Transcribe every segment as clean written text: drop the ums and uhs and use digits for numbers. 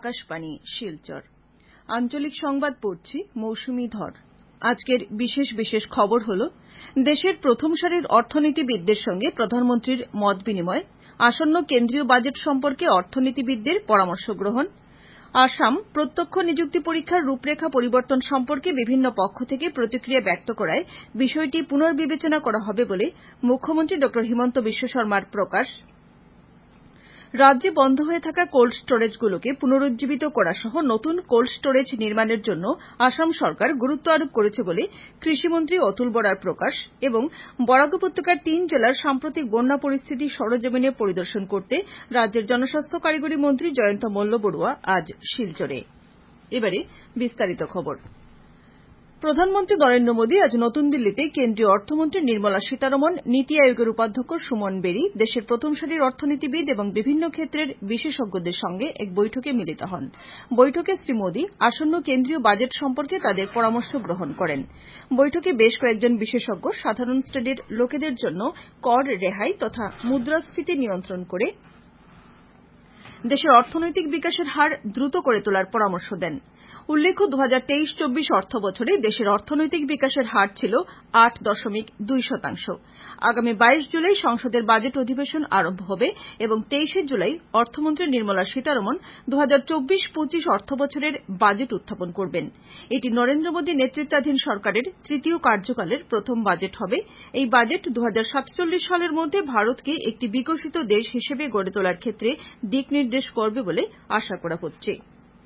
আকাশবাণী শিলচর আঞ্চলিক সংবাদ পড়ছি মৌসুমী ধর। আজকের বিশেষ খবর হল দেশের প্রথম সারির অর্থনীতিবিদদের সঙ্গে প্রধানমন্ত্রীর মত বিনিময়, আসন্ন কেন্দ্রীয় বাজেট সম্পর্কে অর্থনীতিবিদদের পরামর্শ গ্রহণ, আসাম প্রত্যক্ষ নিযুক্তি পরীক্ষার রূপরেখা পরিবর্তন সম্পর্কে বিভিন্ন পক্ষ থেকে প্রতিক্রিয়া ব্যক্ত করায় বিষয়টি পুনর্বিবেচনা করা হবে বলে মুখ্যমন্ত্রী ড হিমন্ত বিশ্ব শর্মার প্রকাশ, রাজ্যে বন্ধ হয়ে থাকা কোল্ড স্টোরেজগুলোকে পুনরুজ্জীবিত করা সহ নতুন কোল্ড স্টোরেজ নির্মাণের জন্য আসাম সরকার গুরুত্ব আরোপ করেছে বলে কৃষিমন্ত্রী অতুল বরার প্রকাশ এবং বরাক উপত্যকার 3 জেলার সাম্প্রতিক বন্যা পরিস্থিতি সরেজমিনে পরিদর্শন করতে রাজ্যের জনস্বাস্থ্য কারিগরি মন্ত্রী জয়ন্ত মল্লবড়ুয়া আজ শিলচরে। এবারে বিস্তারিত খবর। প্রধানমন্ত্রী নরেন্দ্র মোদী আজ নতুন দিল্লিতে কেন্দ্রীয় অর্থমন্ত্রী নির্মলা সীতারমণ, নীতি আয়োগের উপাধ্যক্ষ সুমন বেরি, দেশের প্রথম সারির অর্থনীতিবিদ এবং বিভিন্ন ক্ষেত্রের বিশেষজ্ঞদের সঙ্গে এক বৈঠকে মিলিত হন। বৈঠকে শ্রী মোদী আসন্ন কেন্দ্রীয় বাজেট সম্পর্কে তাদের পরামর্শ গ্রহণ করেন। বৈঠকে বেশ কয়েকজন বিশেষজ্ঞ সাধারণ শ্রেণীর লোকেদের জন্য কর রেহাই তথা মুদ্রাস্ফীতি নিয়ন্ত্রণ করে দেশের অর্থনৈতিক বিকাশের হার দ্রুত করে তোলার পরামর্শ দেন। উল্লেখ্য 2023-24 অর্থবছরে দেশের অর্থনৈতিক বিকাশের হার ছিল 8.2%। আগামী 22 জুলাই সংসদের বাজেট অধিবেশন আরম্ভ হবে এবং 23 জুলাই অর্থমন্ত্রী নির্মলা সীতারমণ 2024-25 অর্থবছরের বাজেট উত্থাপন করবেন। এটি নরেন্দ্র মোদী নেতৃত্বাধীন সরকারের তৃতীয় কার্যকালের প্রথম বাজেট হবে। এই বাজেট 2047 সালের মধ্যে ভারতকে একটি বিকশিত দেশ হিসেবে গড়ে তোলার ক্ষেত্রে দিক নির্দেশ করবে বলে আশা করা হচ্ছে।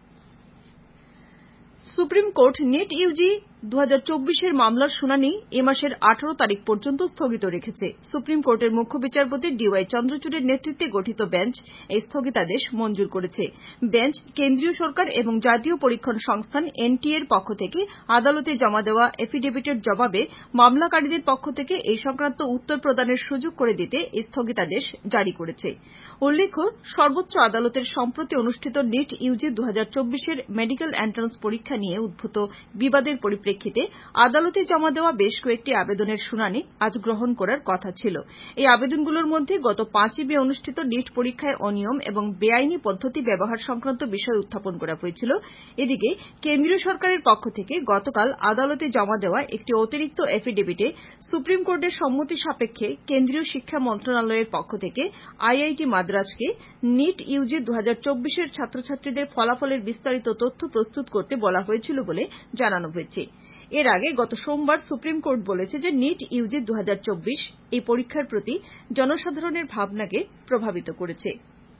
সুপ্রিম কোর্ট নেট ইউজি 2024 এর মামলার শুনানি এ মাসের 18 তারিখ পর্যন্ত স্থগিত রেখেছে। সুপ্রিম কোর্টের মুখ্য বিচারপতি ডিওয়াই চন্দ্রচূড়ের নেতৃত্বে গঠিত বেঞ্চ এই স্থগিতাদেশ মঞ্জুর করেছে। বেঞ্চ কেন্দ্রীয় সরকার এবং জাতীয় পরীক্ষণ সংস্থান এনটিএর পক্ষ থেকে আদালতে জমা দেওয়া এফিডেভিটের জবাবে মামলাকারীদের পক্ষ থেকে এই সংক্রান্ত উত্তর প্রদানের সুযোগ করে দিতে এই স্থগিতাদেশ জারি করেছে। উল্লেখ্য, সর্বোচ্চ আদালতের সম্প্রতি অনুষ্ঠিত নেট ইউজি 2024 এর মেডিকেল এন্ট্রান্স পরীক্ষা নিয়ে উদ্ভূত বিবাদের পরিপ্রেক্ষিতে আদালতে জমা দেওয়া বেশ কয়েকটি আবেদনের শুনানি আজ গ্রহণ করার কথা ছিল। এই আবেদনগুলোর মধ্যে গত 5 মে অনুষ্ঠিত নিট পরীক্ষায় অনিয়ম এবং বেআইনি পদ্ধতি ব্যবহার সংক্রান্ত বিষয় উত্থাপন করা হয়েছিল। এদিকে কেন্দ্রীয় সরকারের পক্ষ থেকে গতকাল আদালতে জমা দেওয়া একটি অতিরিক্ত এফিডেভিটে সুপ্রিম কোর্টের সম্মতি সাপেক্ষে কেন্দ্রীয় শিক্ষা মন্ত্রণালয়ের পক্ষ থেকে আইআইটি মাদ্রাজকে নিট ইউজি 2024 এর ছাত্রছাত্রীদের ফলাফলের বিস্তারিত তথ্য প্রস্তুত করতে বলা হয়েছিল বলে জানানো হয়েছে। এর আগে গত সোমবার সুপ্রিম কোর্ট বলেছে যে নিট ইউজি 2024 এই পরীক্ষার প্রতি জনসাধারণের ভাবনাকে প্রভাবিত করেছে।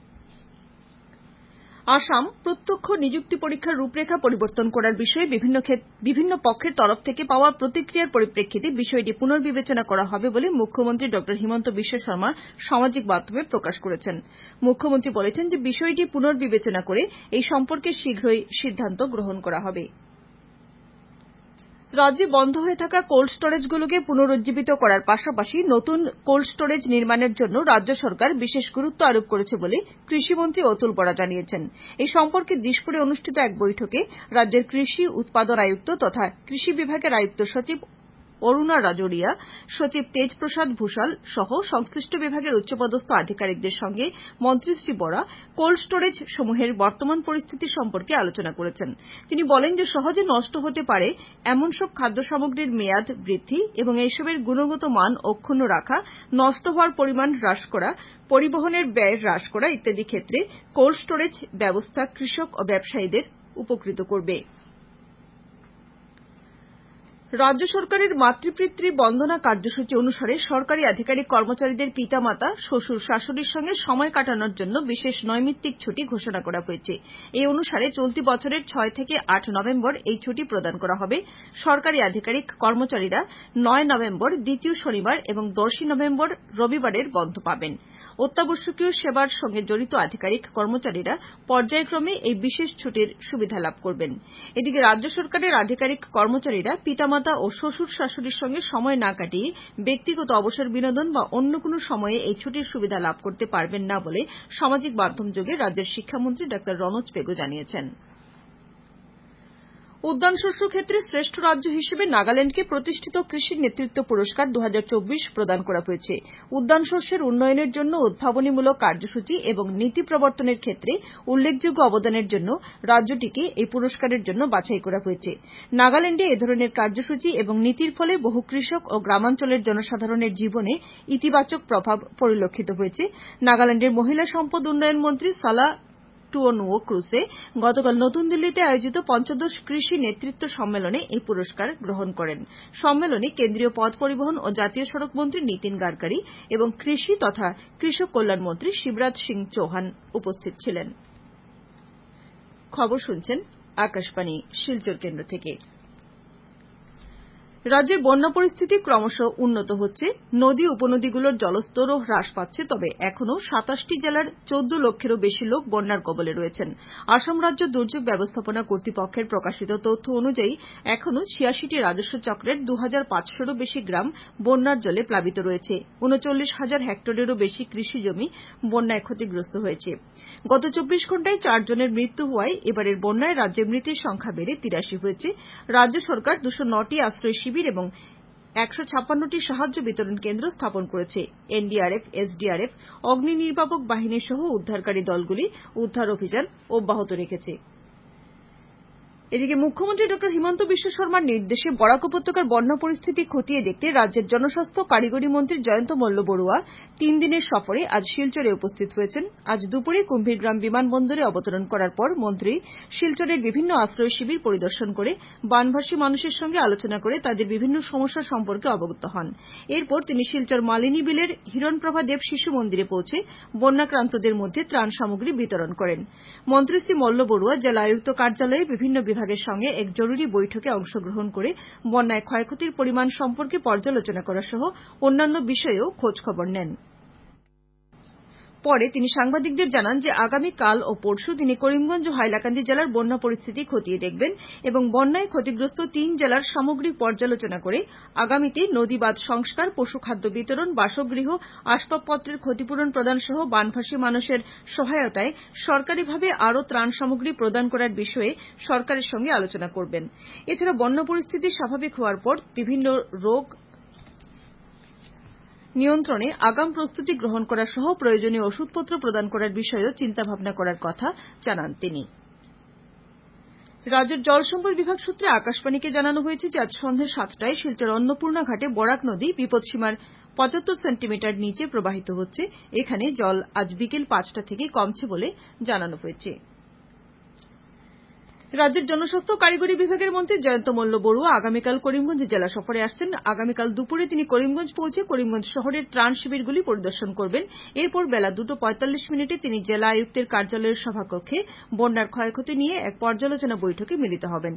আসাম প্রত্যক্ষ নিযুক্তি পরীক্ষার রূপরেখা পরিবর্তন করার বিষয়ে বিভিন্ন পক্ষের তরফ থেকে পাওয়া প্রতিক্রিয়ার পরিপ্রেক্ষিতে বিষয়টি পুনর্বিবেচনা করা হবে বলে মুখ্যমন্ত্রী ড হিমন্ত বিশ্ব শর্মা সামাজিক মাধ্যমে প্রকাশ করেছেন। মুখ্যমন্ত্রী বলেছেন যে বিষয়টি পুনর্বিবেচনা করে এই সম্পর্কে শীঘ্রই সিদ্ধান্ত গ্রহণ করা হবে। রাজ্যে বন্ধ হয়ে থাকা কোল্ড স্টোরেজগুলোকে পুনরুজ্জীবিত করার পাশাপাশি নতুন কোল্ড স্টোরেজ নির্মাণের জন্য রাজ্য সরকার বিশেষ গুরুত্ব আরোপ করেছে বলে কৃষিমন্ত্রী অতুল বরা জানিয়েছেন। এই সম্পর্কে দিশপুরে অনুষ্ঠিত এক বৈঠকে রাজ্যের কৃষি উৎপাদন আয়ুক্ত তথা কৃষি বিভাগের আয়ুক্ত সচিব অরুণা রাজোরিয়া, সচিব তেজ প্রসাদ ভূষাল সহ সংশ্লিষ্ট বিভাগের উচ্চপদস্থ আধিকারিকদের সঙ্গে মন্ত্রী শ্রী বরা কোল্ড স্টোরেজ সমূহের বর্তমান পরিস্থিতি সম্পর্কে আলোচনা করেছেন। তিনি বলেন যে সহজে নষ্ট হতে পারে এমন সব খাদ্য সামগ্রীর মেয়াদ বৃদ্ধি এবং এইসবের গুণগত মান অক্ষুণ্ণ রাখা, নষ্ট হওয়ার পরিমাণ হ্রাস করা, পরিবহনের ব্যয় হ্রাস করা ইত্যাদি ক্ষেত্রে কোল্ড স্টোরেজ ব্যবস্থা কৃষক ও ব্যবসায়ীদের উপকৃত করবে। রাজ্য সরকারের মাতৃপিতৃ বন্দনা কার্যসূচি অনুসারে সরকারি আধিকারিক কর্মচারীদের পিতামাতা, শ্বশুর শাশুড়ির সঙ্গে সময় কাটানোর জন্য বিশেষ নৈমিত্তিক ছুটি ঘোষণা করা হয়েছে। এই অনুসারে চলতি বছরের 6 থেকে 8 নভেম্বর এই ছুটি প্রদান করা হবে। সরকারি আধিকারিক কর্মচারীরা 9 নভেম্বর দ্বিতীয় শনিবার এবং 10 নভেম্বর রবিবারের বন্ধ পাবেন। অত্যাবশ্যকীয় সেবার সঙ্গে জড়িত আধিকারিক কর্মচারীরা পর্যায়ক্রমে এই বিশেষ ছুটির সুবিধা লাভ করবেন। এদিকে রাজ্য সরকারের আধিকারিক কর্মচারীরা পিতামাতা ও শ্বশুর শাশুড়ির সঙ্গে সময় না কাটিয়ে ব্যক্তিগত অবসর বিনোদন বা অন্য কোনো সময়ে এই ছুটির সুবিধা লাভ করতে পারবেন না বলে সামাজিক মাধ্যম যোগে রাজ্যের শিক্ষামন্ত্রী ডা রনোজ পেগু জানিয়েছেন। উদ্যান শস্য ক্ষেত্রে শ্রেষ্ঠ রাজ্য হিসেবে নাগাল্যান্ডকে প্রতিষ্ঠিত কৃষি নেতৃত্ব পুরস্কার 2024 প্রদান করা হয়েছে। উদ্যান শস্যের উন্নয়নের জন্য উদ্ভাবনীমূলক কার্যসূচি এবং নীতি প্রবর্তনের ক্ষেত্রে উল্লেখযোগ্য অবদানের জন্য রাজ্যটিকে এই পুরস্কারের জন্য বাছাই করা হয়েছে। নাগাল্যান্ডে এ ধরনের কার্যসূচি এবং নীতির ফলে বহু কৃষক ও গ্রামাঞ্চলের জনসাধারণের জীবনে ইতিবাচক প্রভাব পরিলক্ষিত হয়েছে। নাগাল্যান্ডের মহিলা সম্পদ উন্নয়ন মন্ত্রী সালা টুয়োনুও ক্রুসে গতকাল নতুন দিল্লিতে আয়োজিত পঞ্চদশ কৃষি নেতৃত্ব সম্মেলনে এই পুরস্কার গ্রহণ করেন। সম্মেলনে কেন্দ্রীয় পথ পরিবহন ও জাতীয় সড়ক মন্ত্রী নীতিন গাডকারি এবং কৃষি তথা কৃষক কল্যাণ মন্ত্রী শিবরাজ সিং চৌহান উপস্থিত ছিলেন। খবর শুনছেন আকাশবাণী শিলচর কেন্দ্র থেকে। রাজ্যের বন্যা পরিস্থিতি ক্রমশ উন্নত হচ্ছে। নদী উপনদীগুলোর জলস্তরও হ্রাস পাচ্ছে, তবে এখনও 27টি জেলার 14 লক্ষেরও বেশি লোক বন্যার কবলে রয়েছেন। আসাম রাজ্য দুর্যোগ ব্যবস্থাপনা কর্তৃপক্ষের প্রকাশিত তথ্য অনুযায়ী এখনও 86টি রাজস্ব চক্রের 2500-এরও বেশি গ্রাম বন্যার জলে প্লাবিত রয়েছে। 39,000 হেক্টরেরও বেশি কৃষি জমি বন্যায় ক্ষতিগ্রস্ত হয়েছে। গত 24 ঘণ্টায় 4 জনের মৃত্যু হওয়ায় এবারের বন্যায় রাজ্যে মৃতের সংখ্যা বেড়ে 83 হয়েছে। রাজ্য সরকার 209টি আশ্রয় শিবির এবং 156টি সাহায্য বিতরণ কেন্দ্র স্থাপন করেছে। এনডিআরএফ, এসডিআরএফ, অগ্নি নির্বাপক বাহিনী সহ উদ্ধারকারী দলগুলি উদ্ধার অভিযান অব্যাহত রেখেছে। এদিকে মুখ্যমন্ত্রী ড হিমন্ত বিশ্ব শর্মার নির্দেশে বরাক উপত্যকার বন্যা পরিস্থিতি খতিয়ে দেখতে রাজ্যের জনস্বাস্থ্য কারিগরি মন্ত্রী জয়ন্ত মল্ল বড়ুয়া 3 দিনের সফরে আজ শিলচরে উপস্থিত হয়েছেন। আজ দুপুরে কুম্ভীরগ্রাম বিমানবন্দরে অবতরণ করার পর মন্ত্রী শিলচরের বিভিন্ন আশ্রয় শিবির পরিদর্শন করে বানভাসী মানুষের সঙ্গে আলোচনা করে তাদের বিভিন্ন সমস্যা সম্পর্কে অবগত হন। এরপর তিনি শিলচর মালিনী বিলের হিরণপ্রভা দেব শিশু মন্দিরে পৌঁছে বন্যাক্রান্তদের মধ্যে ত্রাণ সামগ্রী বিতরণ করেন। মন্ত্রী শ্রী মল্ল বড়ুয়া জেলা আয়ুক্ত কার্যালয়ে বিভিন্ন বিভাগের সঙ্গে এক জরুরি বৈঠকে অংশগ্রহণ করে বন্যায় ক্ষয়ক্ষতির পরিমাণ সম্পর্কে পর্যালোচনা করা সহ অন্যান্য বিষয়েও খোঁজখবর নেন। পরে তিনি সাংবাদিকদের জানান যে আগামীকাল ও পরশু তিনি করিমগঞ্জ ও হাইলাকান্দি জেলার বন্যা পরিস্থিতি খতিয়ে দেখবেন এবং বন্যায় ক্ষতিগ্রস্ত 3 জেলার সামগ্রিক পর্যালোচনা করে আগামীতে নদী বাঁধ সংস্কার, পশুখাদ্য বিতরণ, বাসগৃহ, আসবাবপত্রের ক্ষতিপূরণ প্রদান সহ বানভাসী মানুষের সহায়তায় সরকারিভাবে আরও ত্রাণ সামগ্রী প্রদান করার বিষয়ে সরকারের সঙ্গে আলোচনা করবেন। এছাড়া বন্যা পরিস্থিতি স্বাভাবিক হওয়ার পর বিভিন্ন রোগ নিয়ন্ত্রণে আগাম প্রস্তুতি গ্রহণ করা সহ প্রয়োজনীয় ওষুধপত্র প্রদান করার বিষয়েও চিন্তাভাবনা করার কথা জানান তিনি। রাজ্যের জলসম্পদ বিভাগ সূত্রে আকাশবাণীকে জানানো হয়েছে যে আজ সন্ধ্যে 7টায় শিলচর অন্নপূর্ণা ঘাটে বরাক নদী বিপদসীমার 75 সেন্টিমিটার নিচে প্রবাহিত হচ্ছে। এখানে জল আজ বিকেল 5টা থেকে কমছে বলে জানানো হয়েছে। রাজ্যের জনস্বাস্থ্য কারিগরি বিভাগের মন্ত্রী জয়ন্ত মল্ল বড়ুয়া আগামীকাল করিমগঞ্জ জেলা সফরে আসছেন। আগামীকাল দুপুরে তিনি করিমগঞ্জ পৌঁছে করিমগঞ্জ শহরের ত্রাণ শিবিরগুলি পরিদর্শন করবেন। এরপর বেলা 2:45 তিনি জেলা আয়ুক্তের কার্যালয়ের সভাকক্ষে বন্যার ক্ষয়ক্ষতি নিয়ে এক পর্যালোচনা বৈঠকে মিলিত হবেন।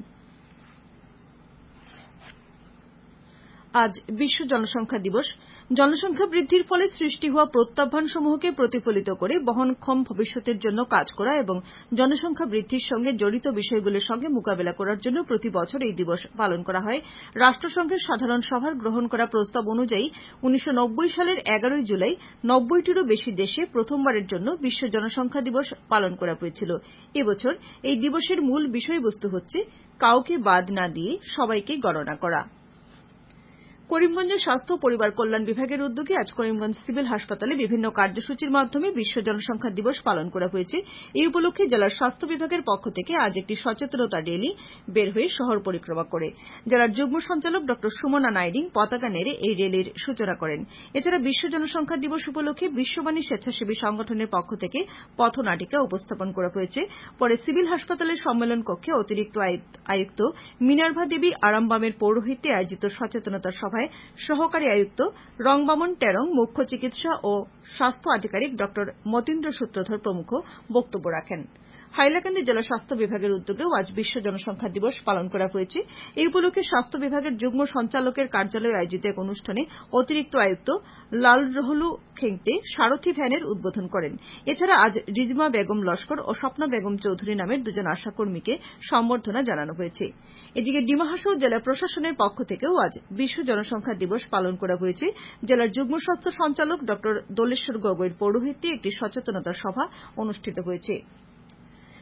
আজ বিশ্ব জনসংখ্যা দিবস। জনসংখ্যা বৃদ্ধির ফলে সৃষ্টি হওয়া প্রত্যাহ্বানসমূহকে প্রতিফলিত করে বহনক্ষম ভবিষ্যতের জন্য কাজ করা এবং জনসংখ্যা বৃদ্ধির সঙ্গে জড়িত বিষয়গুলির সঙ্গে মোকাবিলা করার জন্য প্রতি বছর এই দিবস পালন করা হয়। রাষ্ট্রসংঘের সাধারণ সভার গ্রহণ করা প্রস্তাব অনুযায়ী 1990 সালের 11 জুলাই 90টিরও বেশি দেশে প্রথমবারের জন্য বিশ্ব জনসংখ্যা দিবস পালন করা হয়েছিল। এবছর এই দিবসের মূল বিষয়বস্তু হচ্ছে কাউকে বাদ না দিয়ে সবাইকে গণনা করা। করিমগঞ্জের স্বাস্থ্য ও পরিবার কল্যাণ বিভাগের উদ্যোগে আজ করিমগঞ্জ সিভিল হাসপাতালে বিভিন্ন কার্যসূচির মাধ্যমে বিশ্ব জনসংখ্যা দিবস পালন করা হয়েছে। এই উপলক্ষে জেলার স্বাস্থ্য বিভাগের পক্ষ থেকে আজ একটি সচেতনতা র্যালি বের হয়ে শহর পরিক্রমা করে। জেলার যুগ্ম সঞ্চালক ড সুমনা নাইডিং পতাকা নেড়ে এই র্যালির সূচনা করেন। এছাড়া বিশ্ব জনসংখ্যা দিবস উপলক্ষে বিশ্ববাণী স্বেচ্ছাসেবী সংগঠনের পক্ষ থেকে পথনাটিকা উপস্থাপন করা হয়েছে। পরে সিভিল হাসপাতালের সম্মেলন কক্ষে অতিরিক্ত আয়ুক্ত মিনার্ভা দেবী আরামবামের পৌরোহিত্যে আয়োজিত সচেতনতা সভায় সহকারী আয়ুক্ত রংবামন টেরং, মুখ্য চিকিৎসা ও স্বাস্থ্য আধিকারিক ড মতীন্দ্র সূত্রধর প্রমুখ বক্তব্য রাখেন। হাইলাকান্দি জেলা স্বাস্থ্য বিভাগের উদ্যোগেও আজ বিশ্ব জনসংখ্যা দিবস পালন করা হয়েছে। এই উপলক্ষে স্বাস্থ্য বিভাগের যুগ্ম সঞ্চালকের কার্যালয়ে আয়োজিত এক অনুষ্ঠানে অতিরিক্ত আয়ুক্ত লালরহলু খেংতে সারথি ভ্যানের উদ্বোধন করেন। এছাড়া আজ রিজমা বেগম লস্কর ও স্বপ্না বেগম চৌধুরী নামের দুজন আশাকর্মীকে সম্বর্ধনা জানানো হয়েছে। এদিকে ডিমা হাসাও জেলা প্রশাসনের পক্ষ থেকেও আজ বিশ্ব জনসংখ্যা দিবস পালন করা হয়েছে। জেলার যুগ্ম স্বাস্থ্য সঞ্চালক ড দোলেশ্বর গগৈর পৌরোহিত্যে একটি সচেতনতা সভা অনুষ্ঠিত হয়েছে।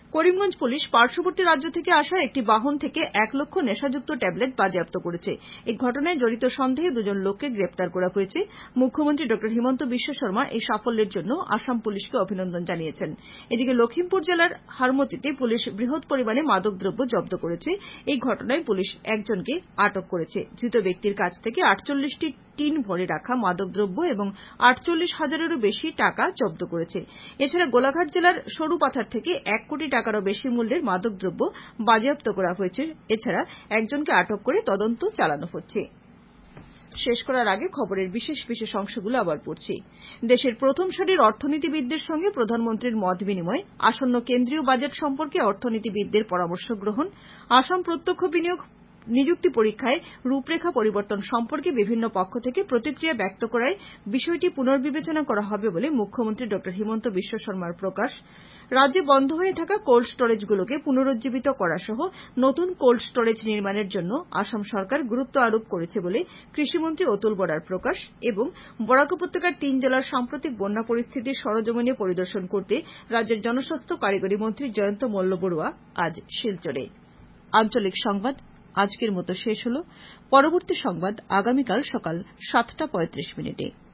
করিমগঞ্জ পুলিশ পার্শ্ববর্তী রাজ্য থেকে আসা একটি বাহন থেকে 1 লক্ষ নেশাযুক্ত ট্যাবলেট বাজেয়াপ্ত করেছে। এই ঘটনায় জড়িত সন্দেহে 2 জন লোককে গ্রেপ্তার করা হয়েছে। মুখ্যমন্ত্রী ড হিমন্ত বিশ্ব শর্মা এই সাফল্যের জন্য আসাম পুলিশকে অভিনন্দন জানিয়েছেন। এদিকে লখিমপুর জেলার হারমতিতে পুলিশ বৃহৎ পরিমাণে মাদকদ্রব্য জব্দ করেছে। এই ঘটনায় পুলিশ একজনকে আটক করেছে। ধৃত ব্যক্তির কাছ থেকে 48টি টিন ভরে রাখা মাদকদ্রব্য এবং 48,000-এরও বেশি টাকা জব্দ করেছে। এছাড়া গোলাঘাট জেলার সরুপাথার থেকে 1 কোটি টাকারও বেশি মূল্যের মাদকদ্রব্য বাজেয়াপ্ত করা হয়েছে। এছাড়া একজনকে আটক করে তদন্ত চালানো হচ্ছে। শেষ করার আগে খবরের বিশেষ অংশগুলো আবার পড়ছি। দেশের প্রথম সারির অর্থনীতিবিদদের সঙ্গে প্রধানমন্ত্রীর মত বিনিময়, আসন্ন কেন্দ্রীয় বাজেট সম্পর্কে অর্থনীতিবিদদের পরামর্শ গ্রহণ, আসাম প্রত্যক্ষ বিনিয়োগ নিযুক্তি পরীক্ষায় রূপরেখা পরিবর্তন সম্পর্কে বিভিন্ন পক্ষ থেকে প্রতিক্রিয়া ব্যক্ত করায় বিষয়টি পুনর্বিবেচনা করা হবে বলে মুখ্যমন্ত্রী ড হিমন্ত বিশ্ব শর্মার প্রকাশ। রাজ্যে বন্ধ হয়ে থাকা কোল্ড স্টোরেজগুলোকে পুনরুজ্জীবিত করা সহ নতুন কোল্ড স্টোরেজ নির্মাণের জন্য আসাম সরকার গুরুত্ব আরোপ করেছে বলে কৃষিমন্ত্রী অতুল বরার প্রকাশ। এবং বরাক উপত্যকার 3 জেলার সাম্প্রতিক বন্যা পরিস্থিতির সরেজমিনে পরিদর্শন করতে রাজ্যের জনস্বাস্থ্য কারিগরি মন্ত্রী জয়ন্ত মল্ল বড়ুয়া আজ শিলচরে। আঞ্চলিক সংবাদ আজকের মতো শেষ হল। পরবর্তী সংবাদ আগামীকাল সকাল 7:35 মিনিটে।